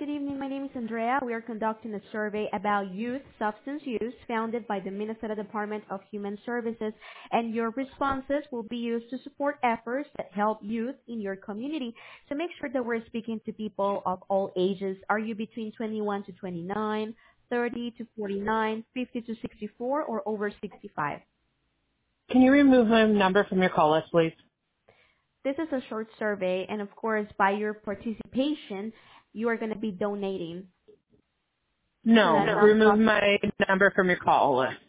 good evening. My name is Andrea. We are conducting a survey about youth substance use founded by the Minnesota Department of Human Services, and your responses will be used to support efforts that help youth in your community. So make sure that we're speaking to people of all ages. Are you between 21 to 29, 30 to 49, 50 to 64, or over 65? Can you remove my number from your call list, please? This is a short survey, and of course, by your participation, you are going to be donating to No, that remove nonprofit. my number from your call list.